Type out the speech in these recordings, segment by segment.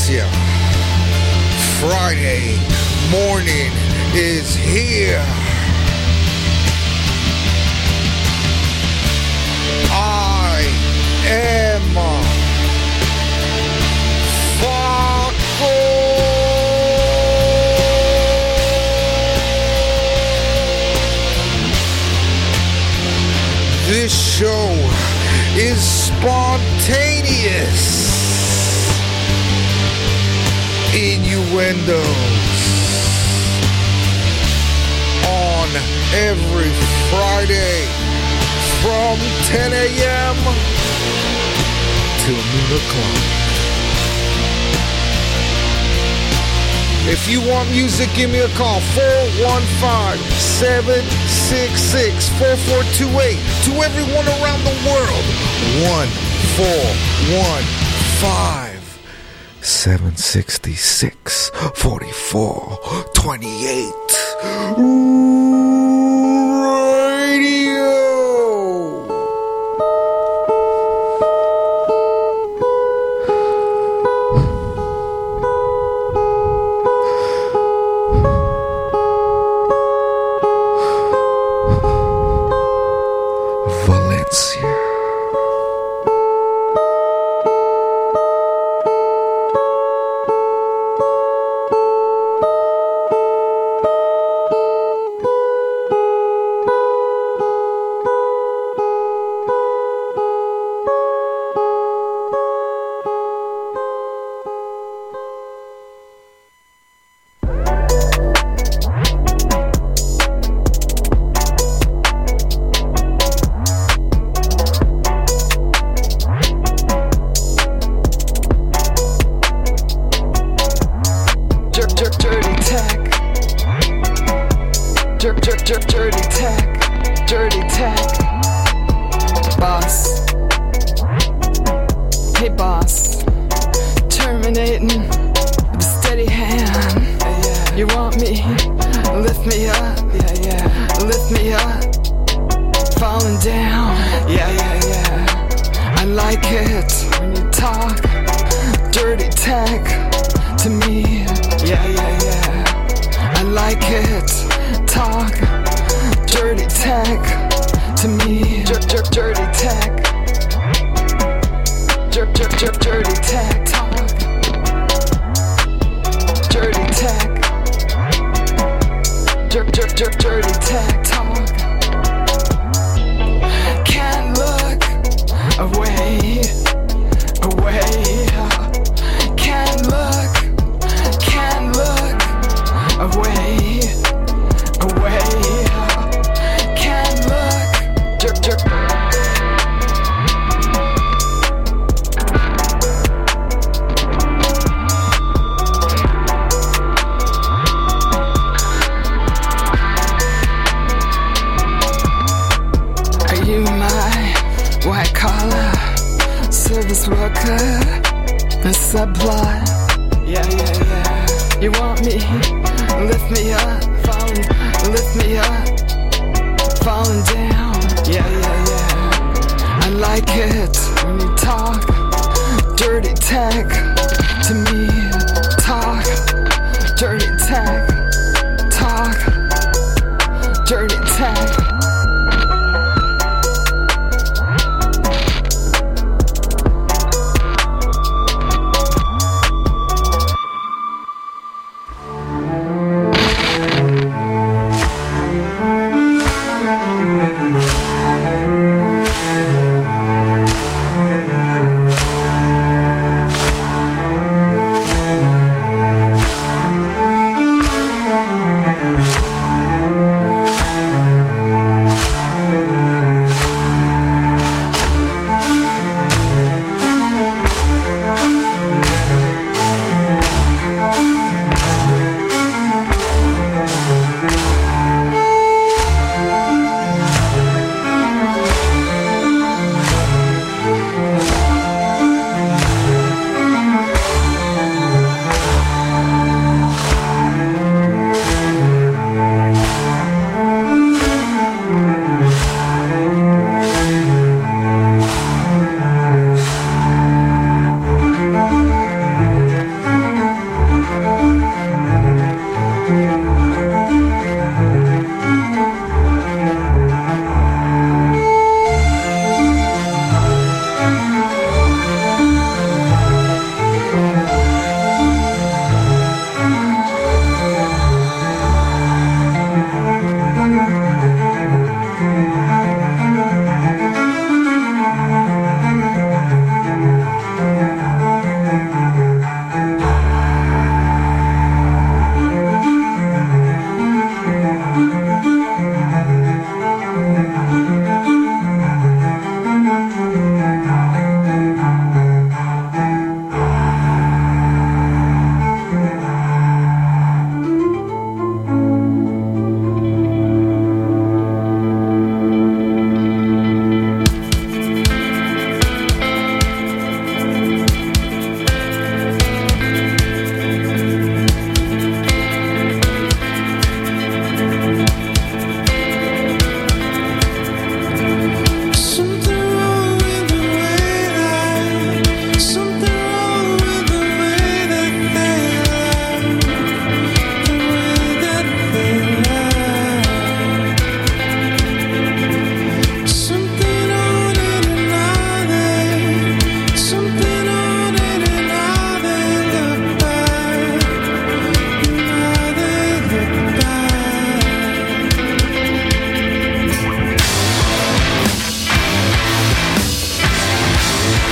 Valencia. Friday morning is here. I am Faco. This show is spontaneous. Innuendos on every Friday from 10 a.m. till noon o'clock. If you want music, give me a call, 415-766-4428. To everyone around the world, 1-415-766-4428. Radio. Valencia. Dirty tech, boss. Hey boss, terminating with a steady hand. You want me? Lift me up, lift me up. Falling down, I like it when you talk dirty tech to me. I like it. Talk dirty tech to me. Dirty tech. Dirty tech. Talk dirty tech. Dirty tech. Talk. Can't look away. Can't look away. Can't look. Are you my white collar service worker? A subplot. You want me? Lift me up. Lift me up. Falling down. I like it when you talk dirty tech to me. Talk dirty tech. Talk dirty tech.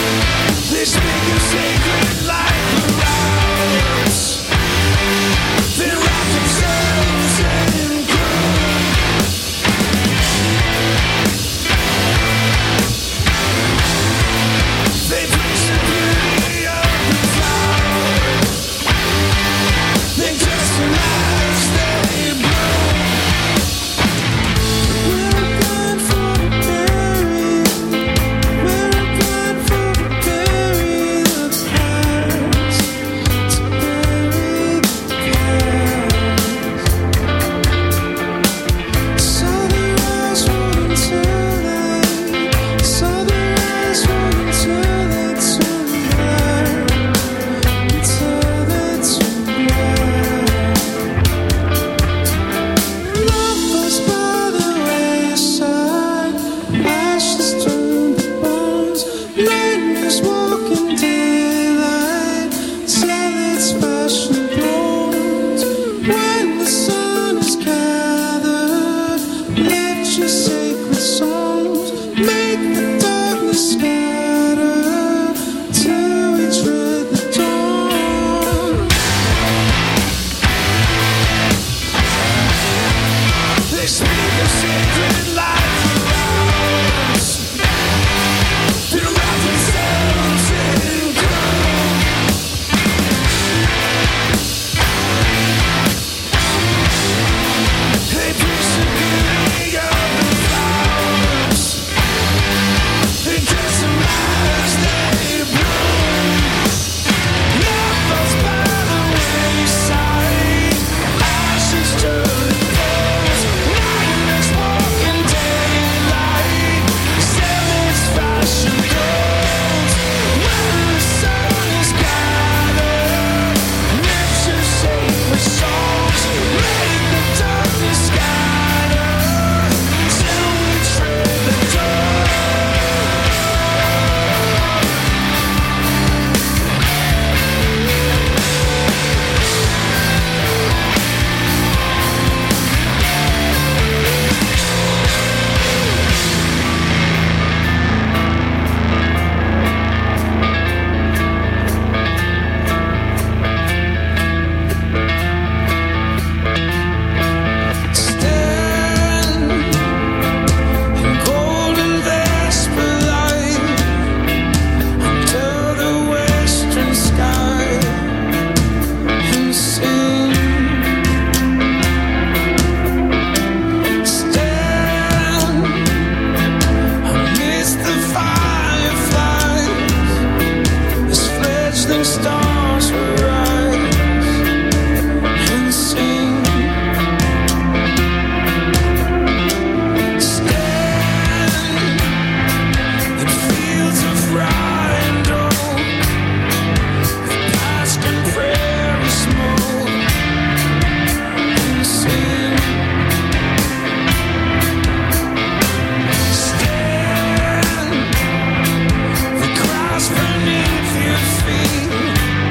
beneath your feet.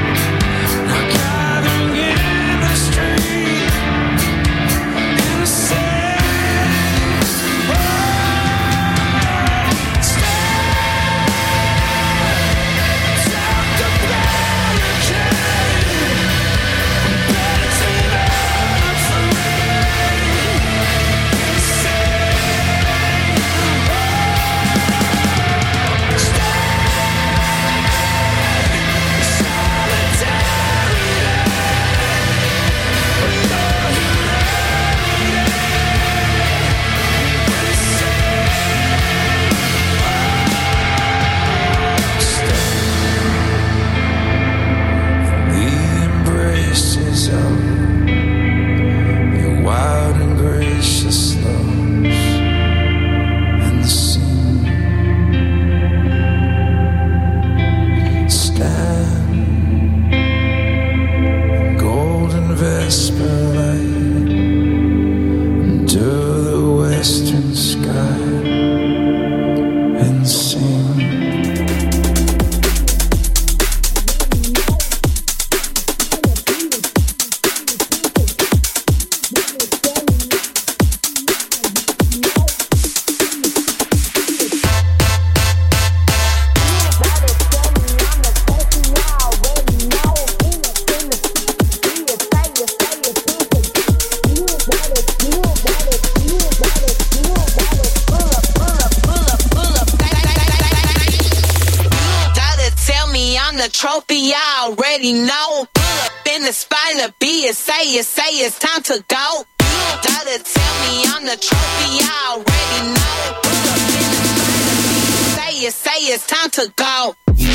I'm the trophy, I already know. Pull up in the spot, the B and say it's time to go. You gotta tell me I'm the trophy, I already know. Pull up in the spot, the B and say it's time to go.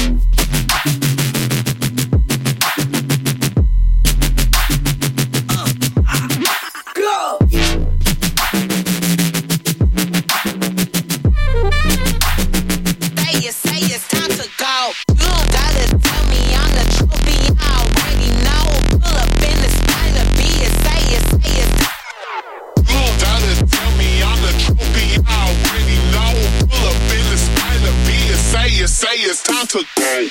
Go! Say it's time to go. You don't gotta tell me I'm the trophy, I already know. Pull up in the spot, the B and say it's you don't gotta tell me I'm the trophy, I already know. Pull up in the spot, the B and say it's time to go.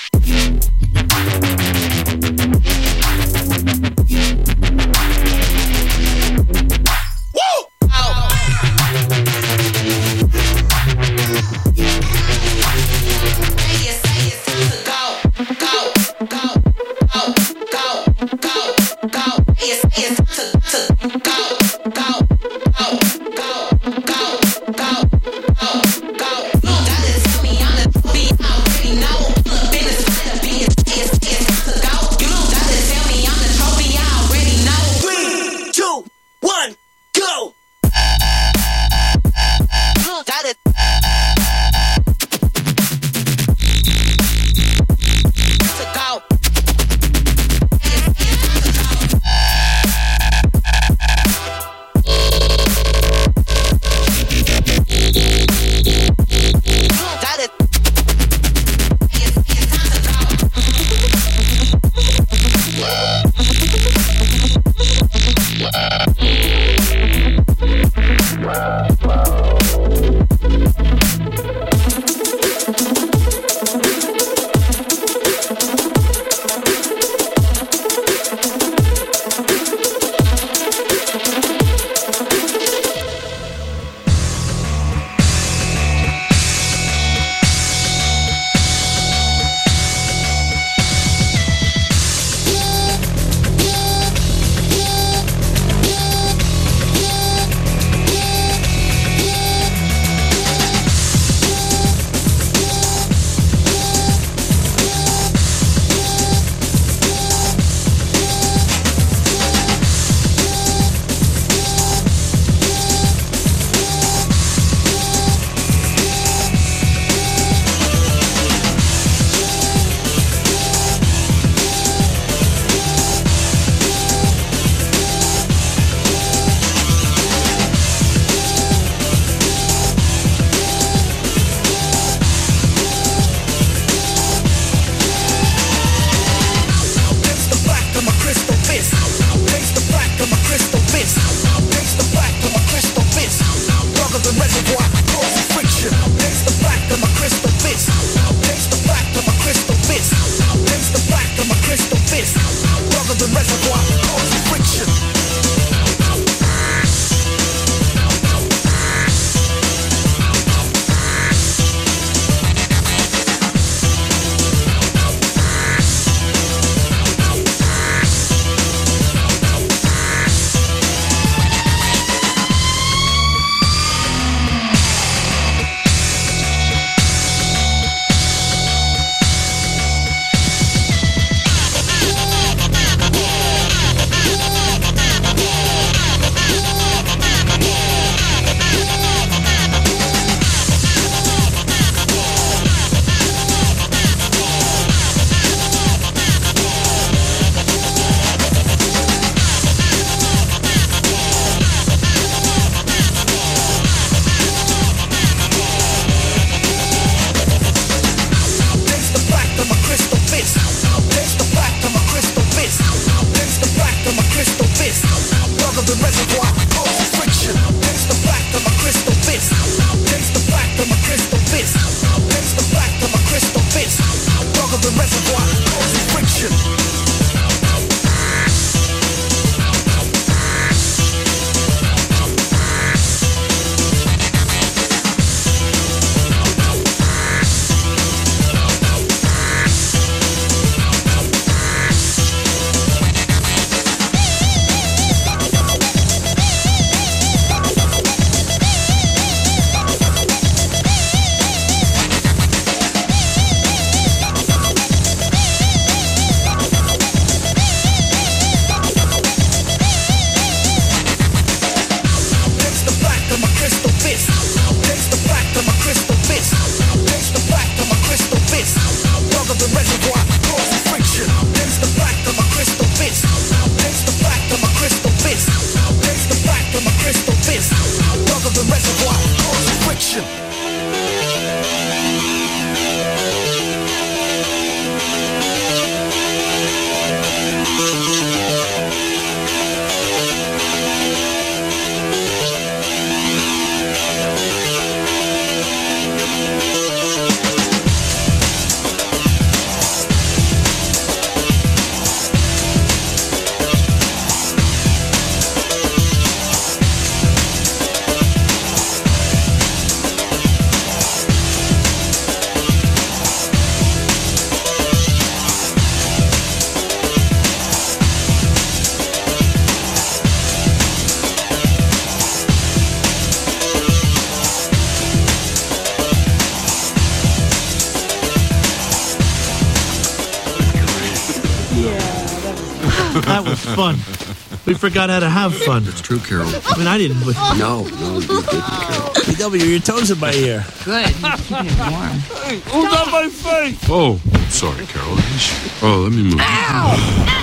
That was fun. We forgot how to have fun. It's true, Carol. I mean, I didn't. But... No, you didn't, Carol. BW, your toes in my ear. Good. Keeping it warm. Who's on my face? Oh, sorry, Carol. Oh, let me move. Ow!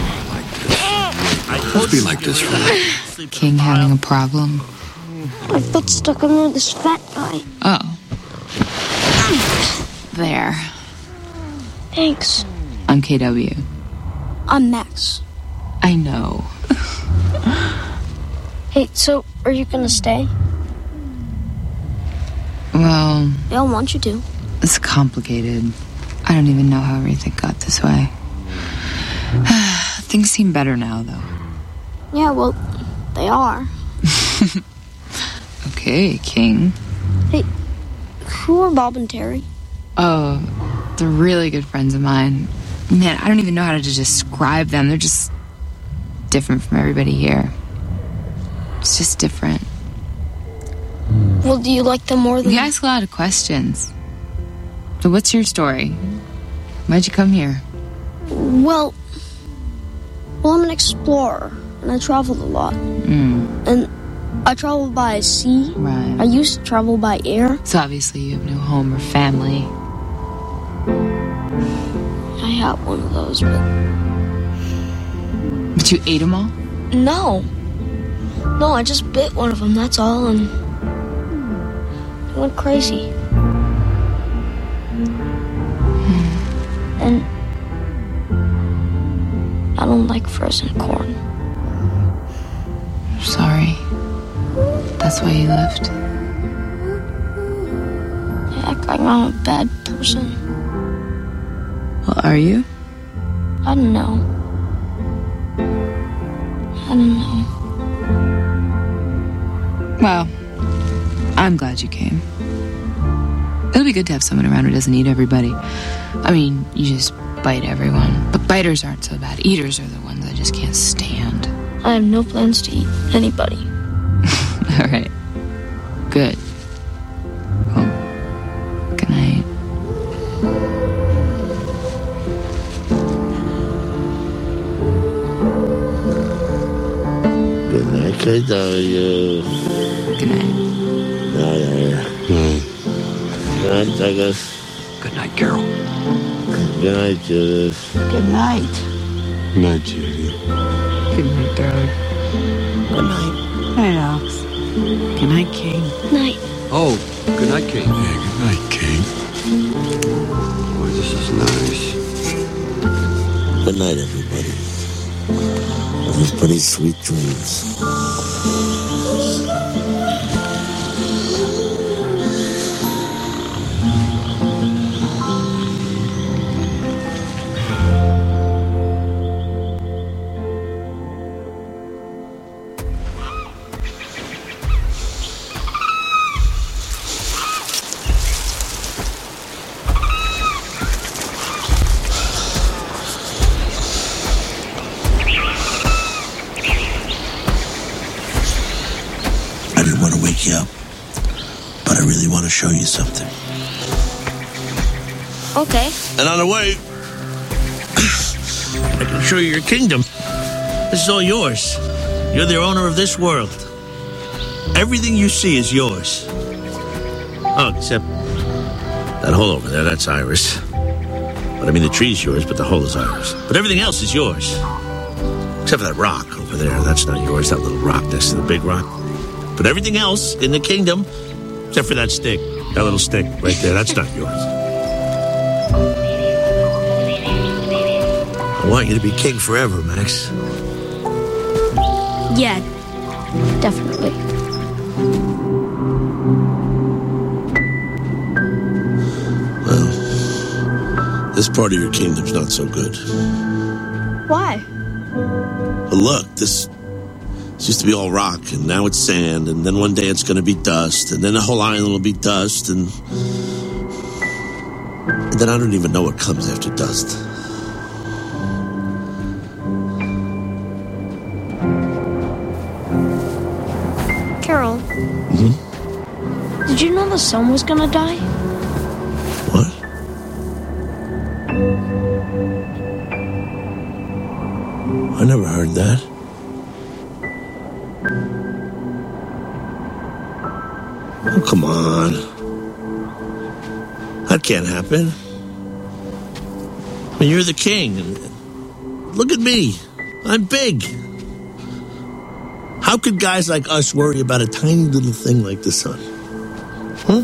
Let's be like this, right? King having a problem? My foot's stuck under this fat guy. Oh. There. Thanks. I'm KW. I'm Max. I know. Hey, so are you gonna stay? Well, They all want you to. it's complicated. I don't even know how everything got this way. Things seem better now, though. Yeah, well, they are. Okay, King. Hey, who are Bob and Terry? Oh, they're really good friends of mine. Man, I don't even know how to describe them. They're just different from everybody here. It's just different. Well, do you like them more than... You ask a lot of questions. So what's your story? Why'd you come here? Well, I'm an explorer, and I traveled a lot. And I traveled by sea. Right. I used to travel by air. So obviously you have no home or family. I had one of those, But you ate them all? No, I just bit one of them, that's all, and it went crazy. And I don't like frozen corn. Sorry. That's why you left? They act like I'm a bad person. Well, are you? I don't know. Well, I'm glad you came. It'll be good to have someone around who doesn't eat everybody. I mean, you just bite everyone. But biters aren't so bad. Eaters are the ones I just can't stand. I have no plans to eat anybody. All right. Good. Well, good night. Good night, KW. Good night. Good night, Douglas. Good night, Carol. Good night, Judith. Good night. Good night, Judy. Good night, darling. Good night. Night, Alex. Good night, King. Night. Oh, good night, King. Yeah, good night, King. Boy, this is nice. Good night, everybody. Everybody, sweet dreams. Show you something. Okay. And on the way, I can show you your kingdom. This is all yours. You're the owner of this world. Everything you see is yours. Oh, except that hole over there, that's Iris. But I mean, the tree's yours, but the hole is Iris. But everything else is yours. Except for that rock over there. That's not yours, that little rock next to the big rock. But everything else in the kingdom, except for that stick. That little stick right there. That's not yours. I want you to be king forever, Max. Yeah, definitely. Well, this part of your kingdom's not so good. Why? But look, this used to be all rock, and now it's sand, and then one day it's going to be dust, and then the whole island will be dust, and then I don't even know what comes after dust. Carol. Did you know the sun was going to die? What? I never heard that. Oh, come on. That can't happen. I mean, you're the king. Look at me. I'm big. How could guys like us worry about a tiny little thing like the sun? Huh?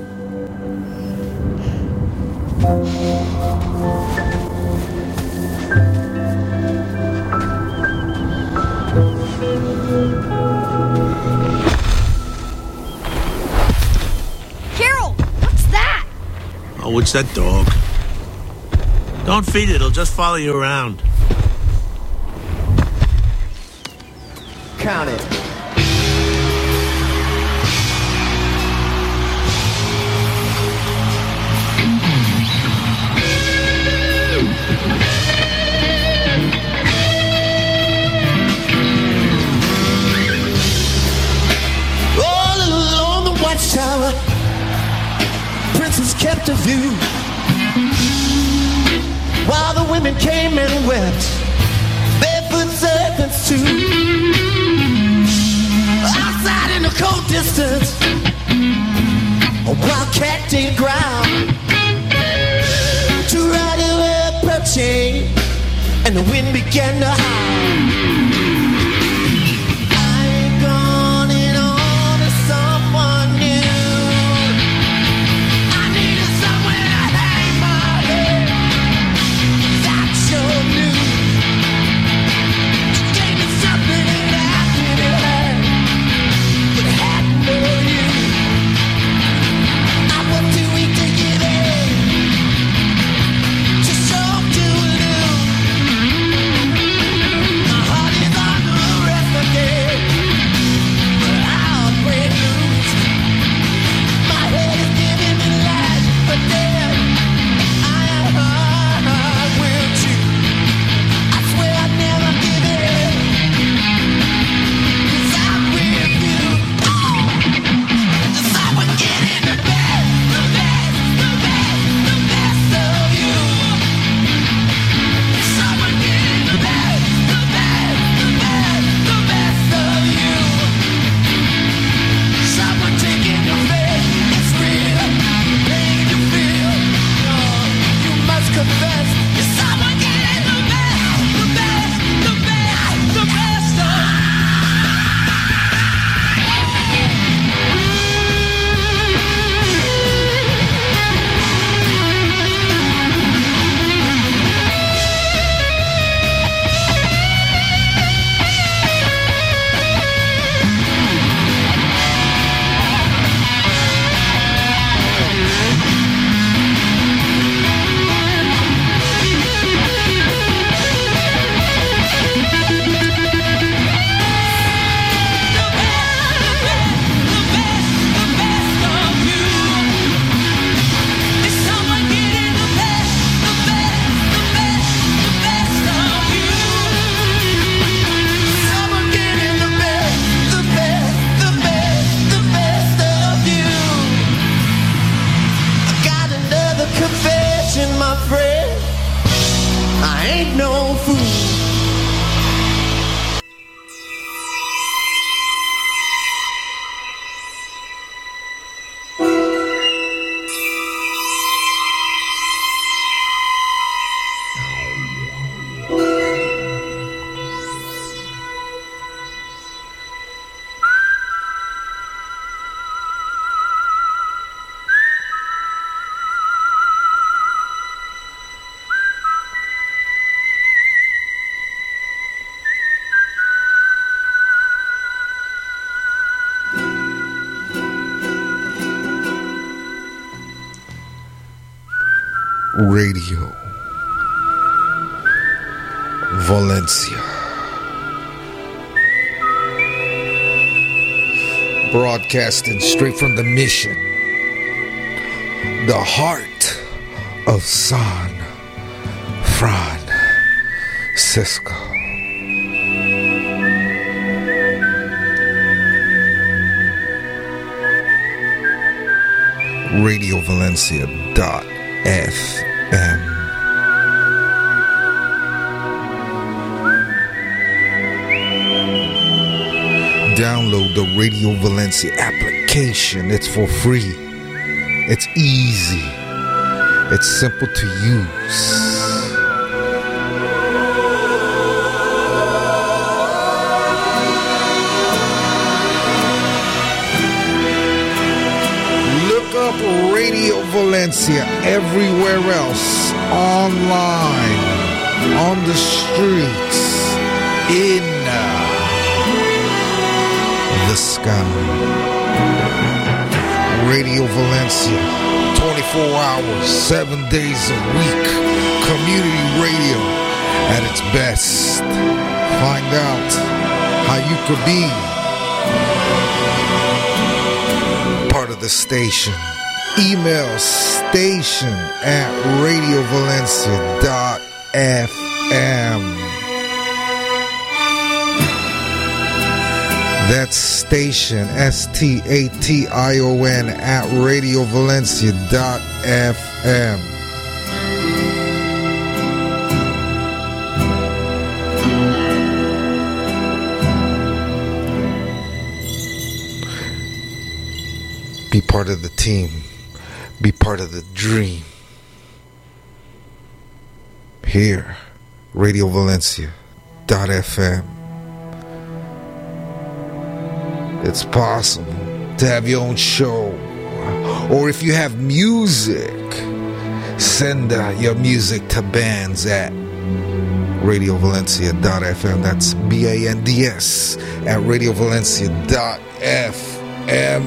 Carol, what's that? Oh, it's that dog. Don't feed it. It'll just follow you around. Count it. All along the watchtower, princess kept a view, while the women came and wept, barefoot servants too. Outside in the cold distance, a wildcat did growl to ride away approaching, and the wind began to howl. I ain't gone on to someone new. I needed somewhere to hang my head. That's your news. You gave me something that I didn't have. But I had no you. I was too weak to give in. Too strong to lose. My heart is under arrest again. But I'll break loose. My head is giving me life, but then I will too. I swear I'd never give in. 'Cause I'm with you. If I would get in the best, the best, the best, the best of you. If someone get in the best, the best, the best, the best of you. Someone taking your face, it's real. Pain you feel, you must confess. If someone get in the best, the best, the best, the best of you. My friend, I ain't no fool. Radio Valencia. Broadcasting straight from the mission, the heart of San Francisco. RadioValencia.fm. download the Radio Valencia application. It's for free. It's easy. It's simple to use. Radio Valencia everywhere else, online, on the streets, in the sky. Radio Valencia, 24 hours, 7 days a week. Community radio at its best. Find out how you could be part of the station. Email station@radiovalencia.fm. That's station, STATION, @radiovalencia.fm. Be part of the team. Be part of the dream. Here, radiovalencia.fm. It's possible to have your own show. Or if you have music, send your music to bands at radiovalencia.fm. That's BANDS at radiovalencia.fm.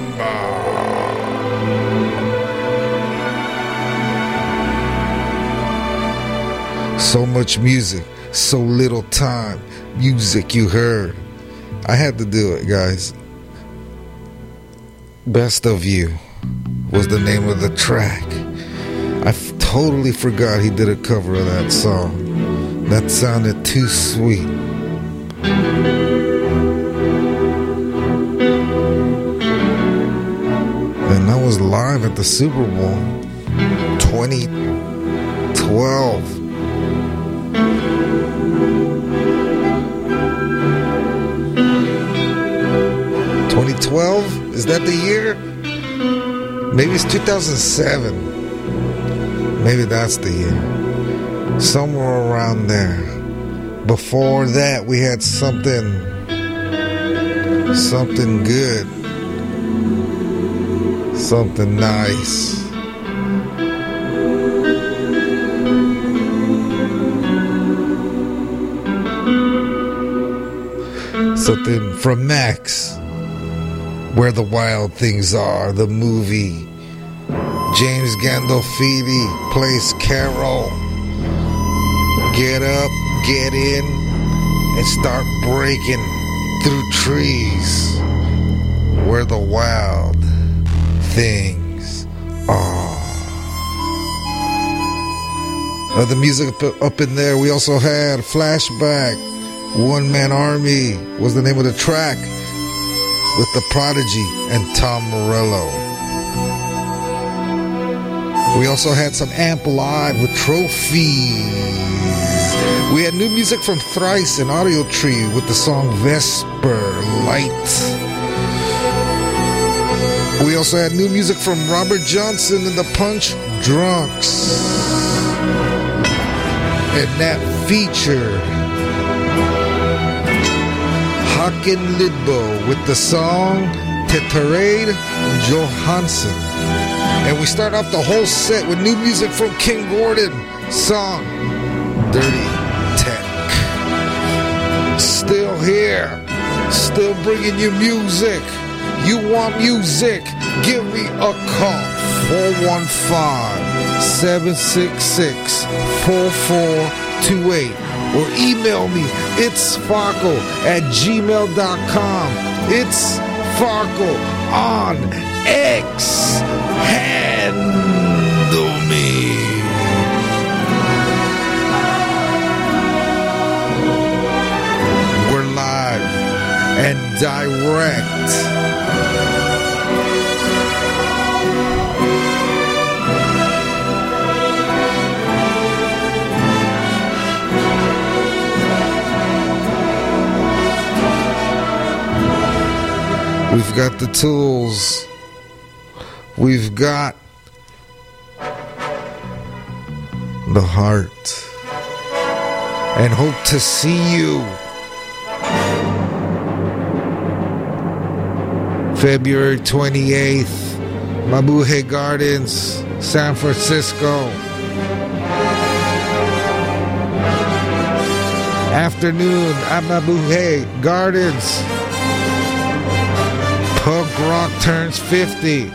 So much music, so little time. Music you heard. I had to do it, guys. Best of You was the name of the track. I totally forgot he did a cover of that song. That sounded too sweet. And that was live at the Super Bowl 2012. Is that the year? Maybe it's 2007. Maybe that's the year. Somewhere around there. Before that, we had something good. Something nice. Something from Max. Where the Wild Things Are, the movie. James Gandolfini plays Carol. Get up, get in, and start breaking through trees. Where the wild things are. Other music up in there, we also had Flashback. One Man Army was the name of the track. With The Prodigy and Tom Morello. We also had some Amp Live with Trophies. We had new music from Thrice and Audio Tree with the song Vesper Light. We also had new music from Robert Johnson and the Punch Drunks. And that featured Haken Lidbo with the song Tetarade Johansson. And we start off the whole set with new music from King Gordon, song Dirty Tech. Still here, still bringing you music. You want music? Give me a call. 415-766-4428. Or email me, it's Farkle at gmail.com. It's Farkle on X. Handle me. We're live and direct. We've got the tools. We've got the heart. And hope to see you February 28th, Mabuhay Gardens, San Francisco. Afternoon at Mabuhay Gardens. Punk Rock turns 50.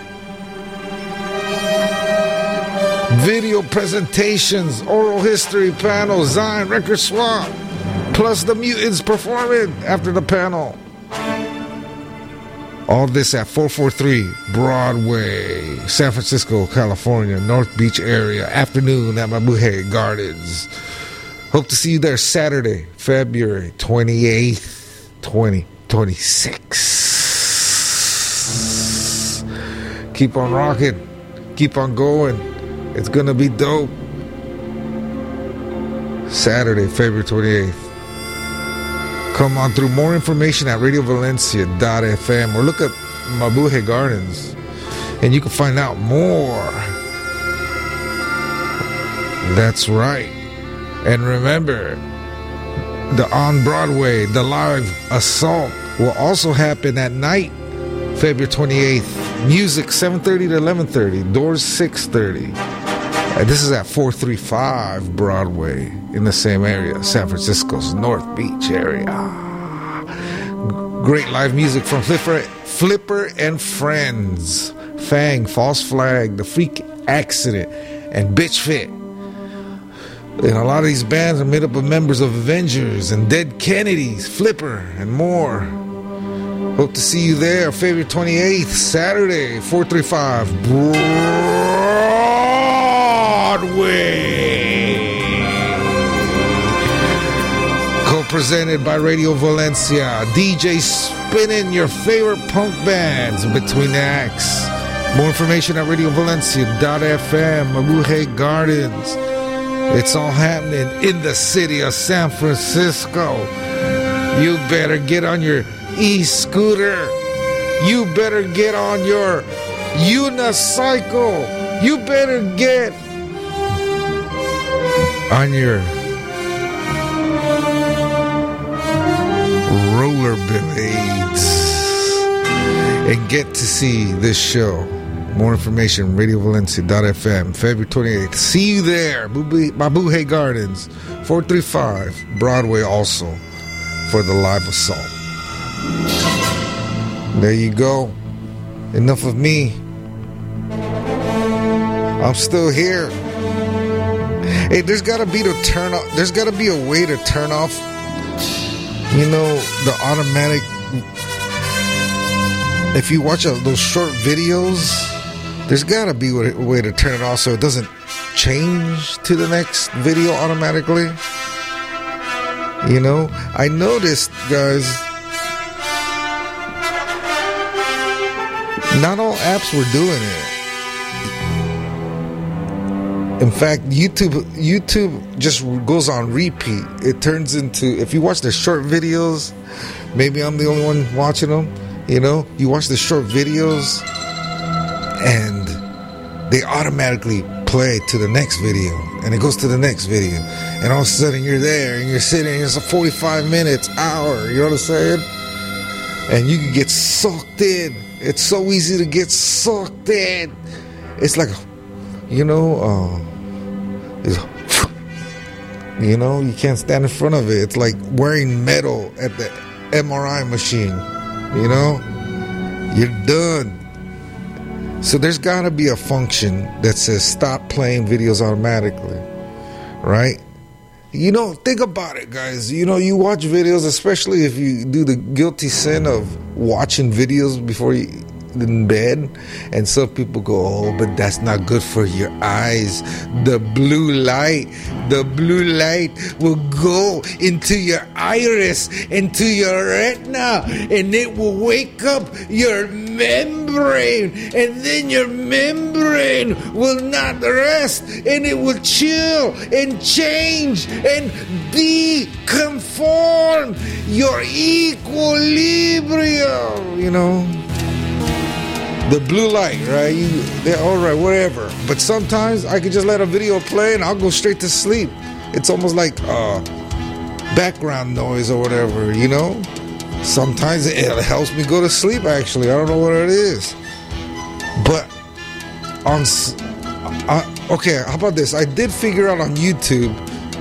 Video presentations, oral history panel, Zion Record Swap, plus the Mutants performing after the panel. All this at 443 Broadway, San Francisco, California, North Beach area. Afternoon at Mabuhay Gardens. Hope to see you there Saturday, February 28th, 2026. Keep on rocking. Keep on going. It's going to be dope. Saturday, February 28th. Come on through. More information at radiovalencia.fm or look at Mabuhay Gardens and you can find out more. That's right. And remember, the On Broadway, the live assault will also happen at night, February 28th. Music 7:30 to 11:30. Doors 6:30. This is at 435 Broadway in the same area, San Francisco's North Beach area. Great live music from Flipper and Friends, Fang, False Flag, The Freak Accident, and Bitch Fit. And a lot of these bands are made up of members of Avengers and Dead Kennedys, Flipper, and more. Hope to see you there, February 28th, Saturday, 435 Broadway. Co-presented by Radio Valencia. DJ spinning your favorite punk bands in between the acts. More information at radiovalencia.fm. Mabuhay Gardens. It's all happening in the city of San Francisco. You better get on your e-scooter. You better get on your unicycle. You better get on your rollerblades and get to see this show. More information, radiovalencia.fm, February 28th. See you there, Mabuhay Gardens, 435 Broadway also, for the live assault. There you go. Enough of me. I'm still here. Hey, there's gotta be a way to turn off, the automatic. If you watch those short videos, there's gotta be a way to turn it off so it doesn't change to the next video automatically. I noticed, guys, not all apps were doing it. In fact, YouTube just goes on repeat. It turns into, if you watch the short videos, maybe I'm the only one watching them, you watch the short videos and they automatically play to the next video and it goes to the next video. And all of a sudden you're there and you're sitting and it's a 45 minutes, hour, you know what I'm saying? And you can get sucked in. It's so easy to get sucked in. It's like, you can't stand in front of it. It's like wearing metal at the MRI machine. You're done. So there's got to be a function that says stop playing videos automatically, right? Think about it, guys. You watch videos, especially if you do the guilty sin of watching videos before you in bed, and some people go, oh, but that's not good for your eyes. The blue light will go into your iris, into your retina, and it will wake up your membrane, and then your membrane will not rest, and it will chill and change and deconform your equilibrium, the blue light, right? They're all right, whatever. But sometimes I could just let a video play and I'll go straight to sleep. It's almost like background noise or whatever, you know? Sometimes it helps me go to sleep, actually. I don't know what it is. But okay, how about this? I did figure out on YouTube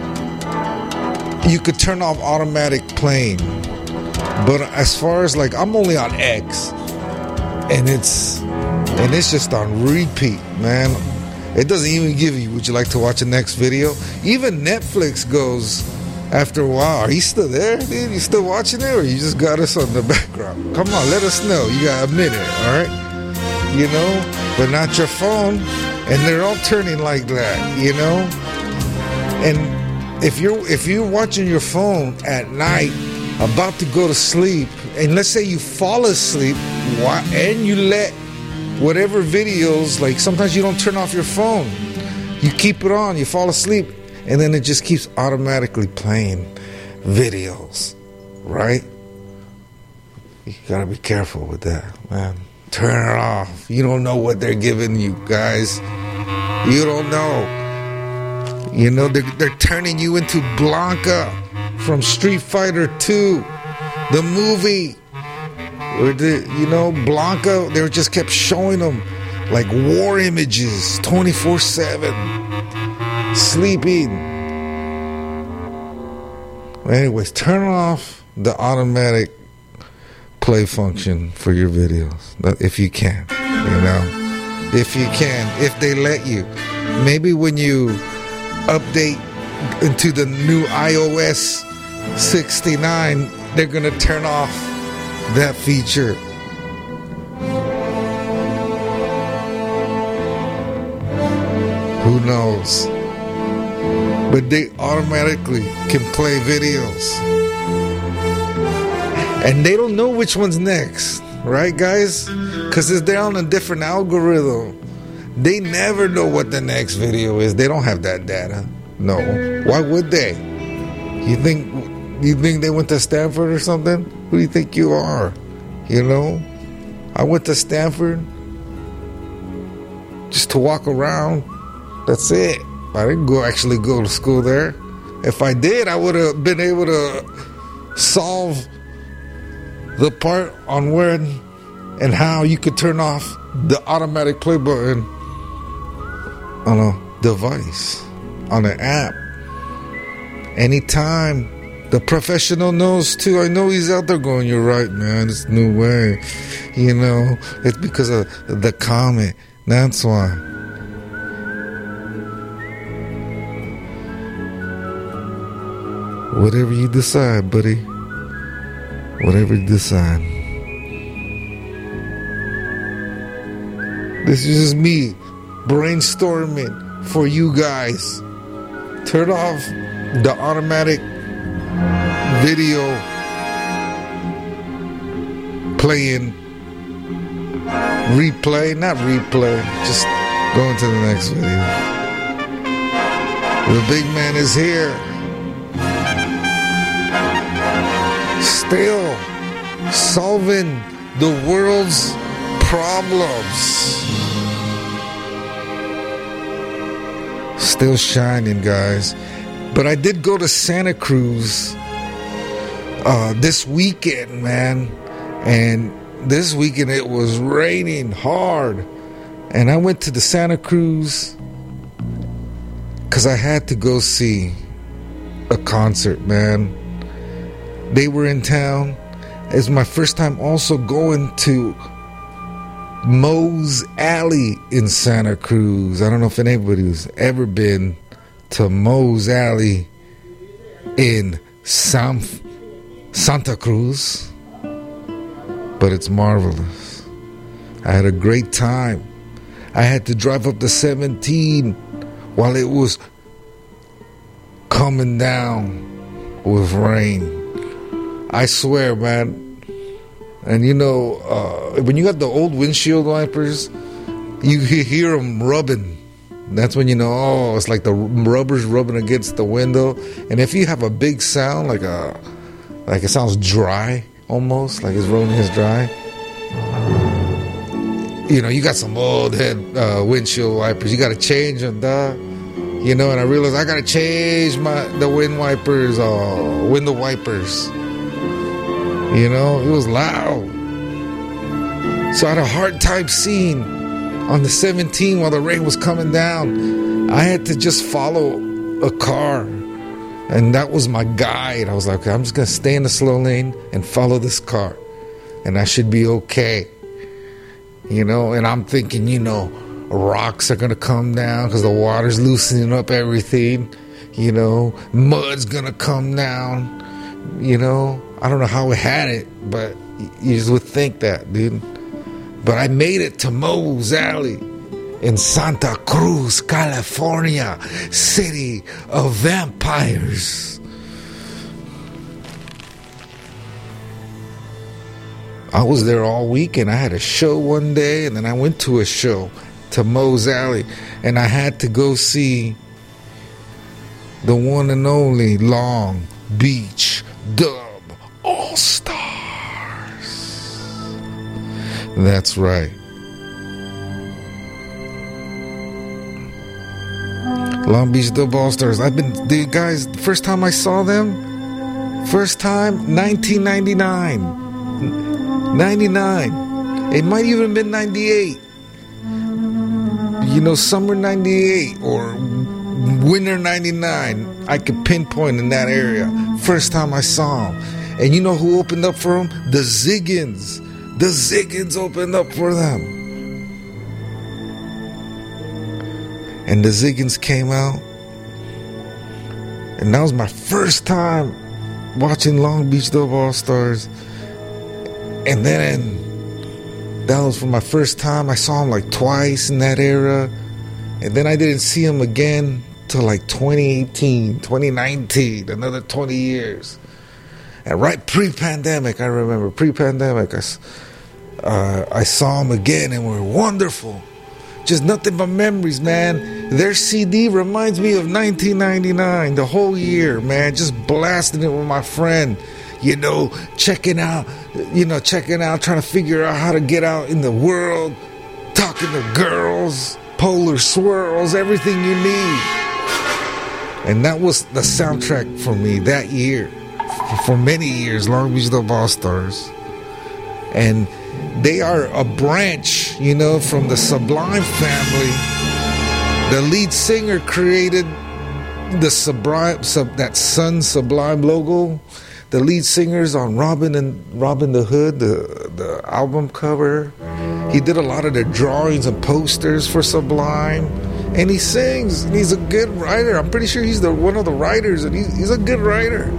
you could turn off automatic playing. But as far as like, I'm only on X, and it's just on repeat, man. It doesn't even give you, would you like to watch the next video? Even Netflix goes, after a while, are you still there, dude? You still watching it, or you just got us on the background? Come on, let us know. You got a minute, all right? You know, but not your phone. And they're all turning like that, you know? And if you're watching your phone at night, about to go to sleep, and let's say you fall asleep, and you let whatever videos, like sometimes you don't turn off your phone, you keep it on, you fall asleep, and then it just keeps automatically playing videos, right? You gotta be careful with that, man. Turn it off. You don't know what they're giving you, guys. You don't know. You know, they're turning you into Blanca from Street Fighter 2, the movie. You know, Blanca, they just kept showing them like war images 24/7, sleeping. Anyways, turn off the automatic play function for your videos if you can, you know, if you can, if they let you. Maybe when you update into the new iOS 69, they're gonna turn off that feature. Who knows? But they automatically can play videos. And they don't know which one's next, right, guys? Because they're on a different algorithm. They never know what the next video is. They don't have that data. No. Why would they? You think they went to Stanford or something? Who do you think you are? You know? I went to Stanford just to walk around. That's it. I didn't actually go to school there. If I did, I would have been able to solve the part on when and how you could turn off the automatic play button on a device, on an app. Anytime. The professional knows too. I know he's out there going, you're right, man. It's no way. You know, it's because of the comment. That's why. Whatever you decide, buddy. Whatever you decide. This is just me brainstorming for you guys. Turn off the automatic video playing, not replay, just go into the next video. The big man is here, still solving the world's problems, still shining, guys. But I did go to Santa Cruz this weekend, man. And this weekend it was raining hard. And I went to the Santa Cruz because I had to go see a concert, man. They were in town. It's my first time also going to Moe's Alley in Santa Cruz. I don't know if anybody's ever been to Moe's Alley in Santa Cruz, but it's marvelous. I had a great time. I had to drive up to 17 while it was coming down with rain. I swear, man. And you know, when you got the old windshield wipers, you hear them rubbing. That's when you know, oh, it's like the rubber's rubbing against the window. And if you have a big sound, like it sounds dry, almost like it's rubbing against dry, you know, you got some old head windshield wipers. You got to change them, dog. You know, and I realized I got to change the window wipers. You know, it was loud. So I had a hard time seeing on the 17 while the rain was coming down. I had to just follow a car. And that was my guide. I was like, okay, I'm just going to stay in the slow lane and follow this car. And I should be okay. You know, and I'm thinking, you know, rocks are going to come down because the water's loosening up everything. You know, mud's going to come down. You know, I don't know how we had it, but you just would think that, dude. But I made it to Moe's Alley in Santa Cruz, California, city of vampires. I was there all weekend. I had a show one day, and then I went to a show to Moe's Alley, and I had to go see the one and only Long Beach Dub All-Stars. That's right. Long Beach Dub All-Stars. Dude, guys, the first time I saw them, 1999. 99. It might even have been 98. You know, summer 98 or winter 99. I could pinpoint in that area. First time I saw them. And you know who opened up for them? The Ziggins. The Ziggins opened up for them. And the Ziggins came out. And that was my first time watching Long Beach Dub All-Stars. And then that was for my first time. I saw him like twice in that era. And then I didn't see him again till like 2018, 2019, another 20 years. And right pre-pandemic, I remember, I saw him again and we were wonderful. Just nothing but memories, man. Their CD reminds me of 1999, the whole year, man. Just blasting it with my friend. You know, checking out, trying to figure out how to get out in the world, talking to girls, polar swirls, everything you need. And that was the soundtrack for me that year, for many years, Long Beach Dub All-Stars. And they are a branch, you know, from the Sublime family. The lead singer created the that Sun Sublime logo. The lead singer's on Robin the Hood, the album cover. He did a lot of the drawings and posters for Sublime. And he sings, and he's a good writer. I'm pretty sure he's one of the writers, and he's a good writer.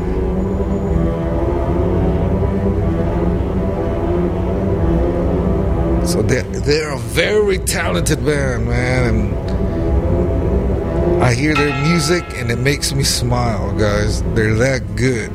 So they're a very talented band, man. And I hear their music, and it makes me smile, guys. They're that good.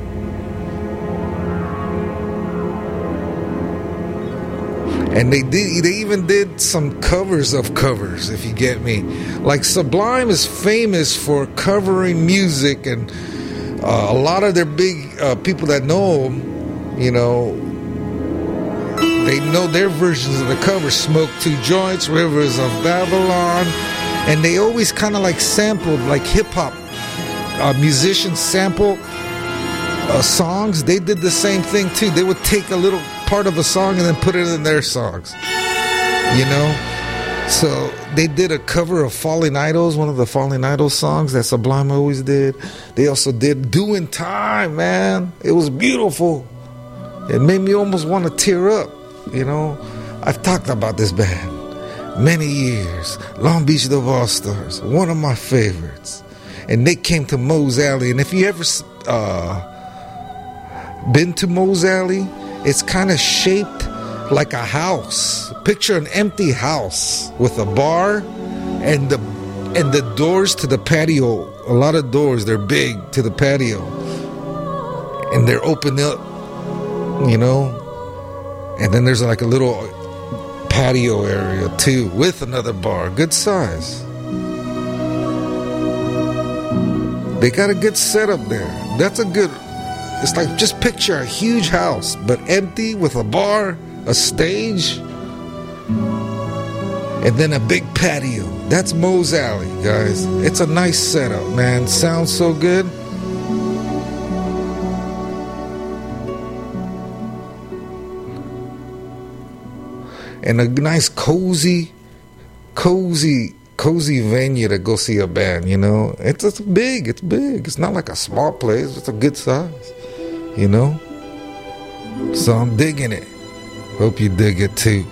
And they even did some covers of covers, if you get me. Like Sublime is famous for covering music, and a lot of their big people that know them, you know, they know their versions of the covers. Smoke Two Joints, Rivers of Babylon, and they always kind of like sampled, like hip-hop musicians sample songs. They did the same thing too. They would take a little part of a song and then put it in their songs, you know. So they did a cover of Falling Idols, one of the Falling Idols songs that Sublime always did. They also did Doing Time, man. It was beautiful. It made me almost want to tear up, you know. I've talked about this band many years. Long Beach Dub All-Stars, one of my favorites. And they came to Moe's Alley. And if you ever been to Moe's Alley, it's kind of shaped like a house. Picture an empty house with a bar and the doors to the patio. A lot of doors, they're big to the patio. And they're open up, you know. And then there's like a little patio area too with another bar. Good size. They got a good setup there. That's a good... It's like, just picture a huge house, but empty with a bar, a stage. And then a big patio. That's Moe's Alley, guys. It's a nice setup, man. Sounds so good. And a nice cozy venue to go see a band, you know. It's big. It's not like a small place. It's a good size, you know. So I'm digging it. Hope you dig it too.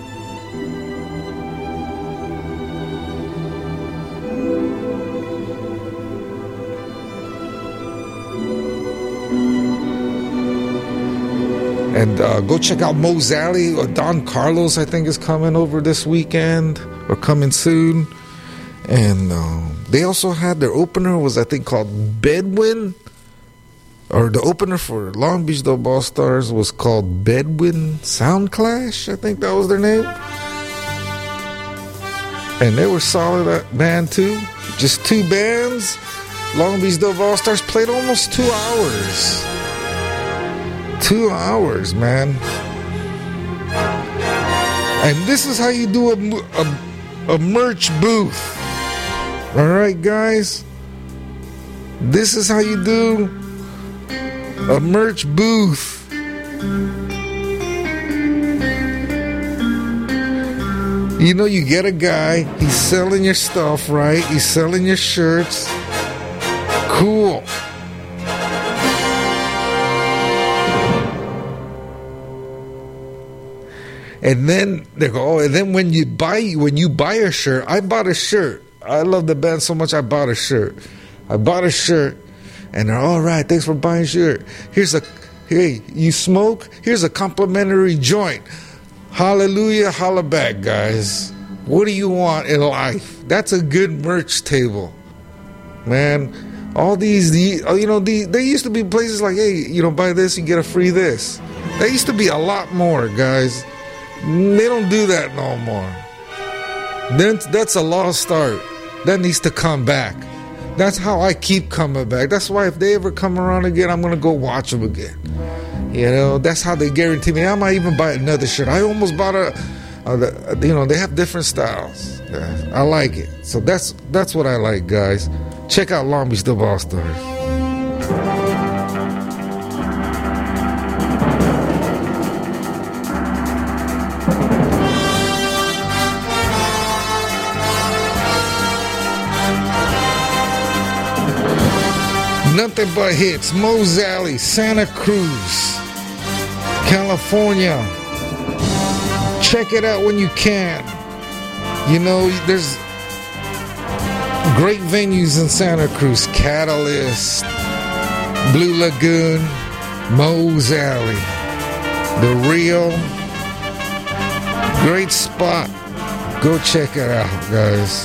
And go check out Moe's Alley. Don Carlos, I think, is coming over this weekend or coming soon. And they also had their opener was, I think, called Bedouin. Or the opener for Long Beach Dub All Stars was called Bedouin Sound Clash. I think that was their name. And they were solid band too. Just two bands. Long Beach Dub All Stars played almost 2 hours. 2 hours, man. And this is how you do a merch booth. All right, guys. This is how you do a merch booth. You know, you get a guy, he's selling your stuff, right? He's selling your shirts. Cool. And then they go, oh, and then when you buy a shirt, I bought a shirt. I love the band so much I bought a shirt. And they're all right, thanks for buying a shirt. Hey, you smoke? Here's a complimentary joint. Hallelujah, holla back, guys. What do you want in life? That's a good merch table. Man, all these there used to be places like, hey, buy this, you get a free this. There used to be a lot more, guys. They don't do that no more. Then that's a lost art. That needs to come back. That's how I keep coming back. That's why if they ever come around again, I'm going to go watch them again. That's how they guarantee me. I might even buy another shirt. I almost bought they have different styles. Yeah, I like it. So that's what I like, guys. Check out Long Beach Dub All Stars. Nothing but hits. Moe's Alley, Santa Cruz, California. Check it out when you can. There's great venues in Santa Cruz. Catalyst, Blue Lagoon, Moe's Alley, The Rio. Great spot. Go check it out, guys.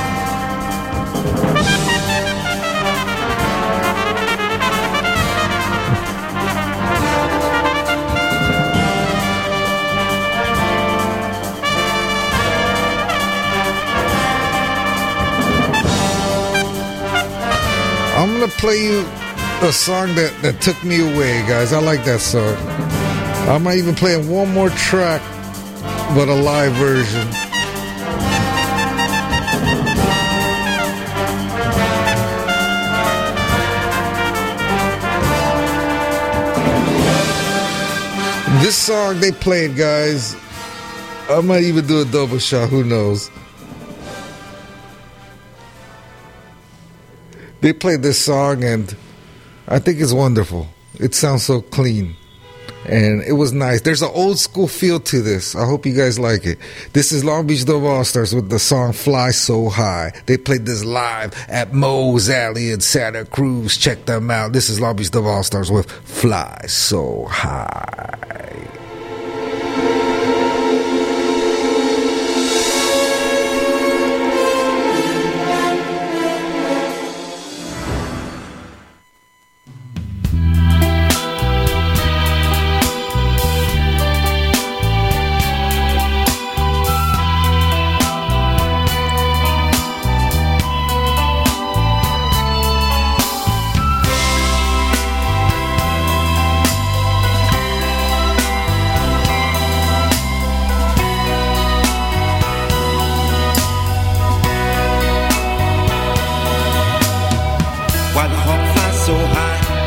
I'm going to play you a song that took me away, guys. I like that song. I might even play one more track, but a live version. This song they played, guys. I might even do a double shot. Who knows? They played this song, and I think it's wonderful. It sounds so clean, and it was nice. There's an old school feel to this. I hope you guys like it. This is Long Beach Dub All Stars with the song Fly So High. They played this live at Moe's Alley in Santa Cruz. Check them out. This is Long Beach Dub All Stars with Fly So High.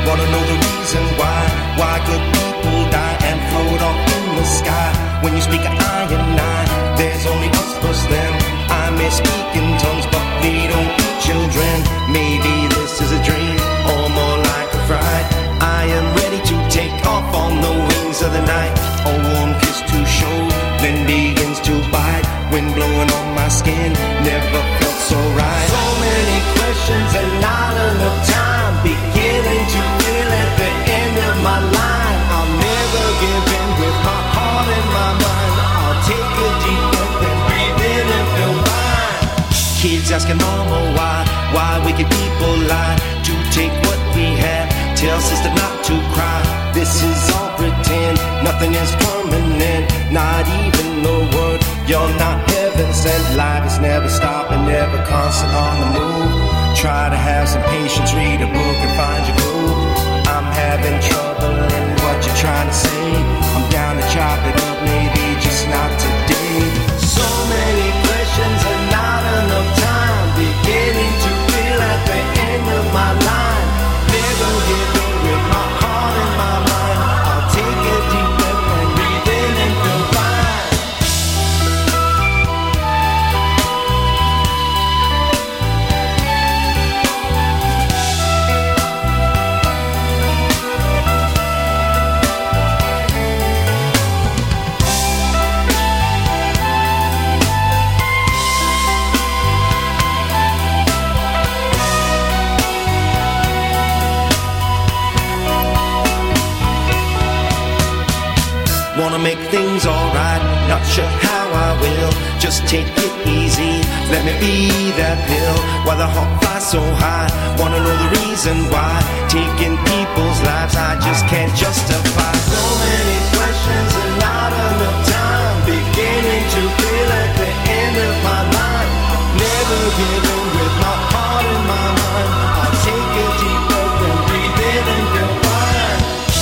Wanna know the reason why good people die and float off in the sky. When you speak of I and I, there's only us plus them. I may speak in tongues, but we don't eat children. Maybe this is a dream, or more like a fright. I am ready to take off on the wings of the night. A warm kiss to show, then begins to bite. Wind blowing on my skin, never felt so right. So many questions and not enough time. Beginning to feel at the end of my line. I'll never give in with my heart and my mind. I'll take a deep breath and breathe in and feel fine. Kids asking mama why wicked people lie to take what we have. Tell sister not to cry. This is all pretend. Nothing is permanent. Not even the word. You're not heaven sent. Life is never stopping, never constant on the move. Try to have some patience. Read a book and find your groove. I'm having trouble in what you're trying to say. I'm down to chop it up, maybe just not today. So many questions and not enough time. Beginning to feel at the end of my line. Never give in with my heart and my mind. I'll take a deep breath and breathe in and feel fine. Wanna make things alright, not sure how I will. Just take it easy, let me be that pill. Why the heart flies so high, wanna know the reason why. Taking people's lives, I just can't justify. So many questions and not enough time. Beginning to feel at the end of my line. Never give in with my heart and my mind. I'll take a deep breath and breathe in and feel fine.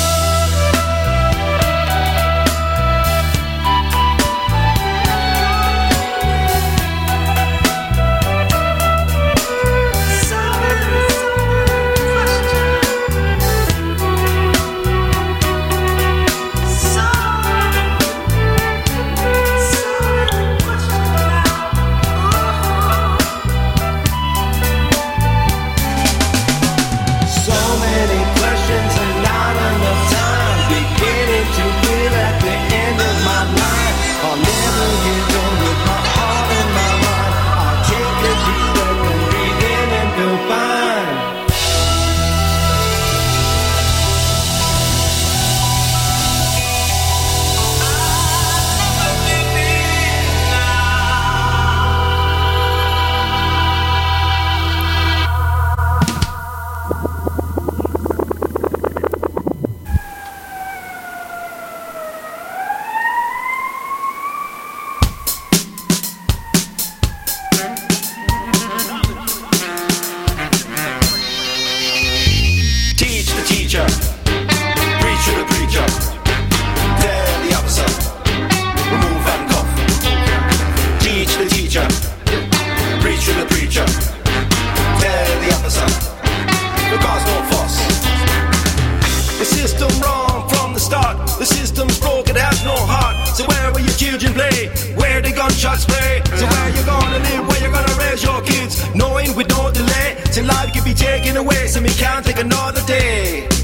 Gunshots play. So where you gonna live, where you gonna raise your kids, knowing with no delay, till life can be taken away, so we can't take another day.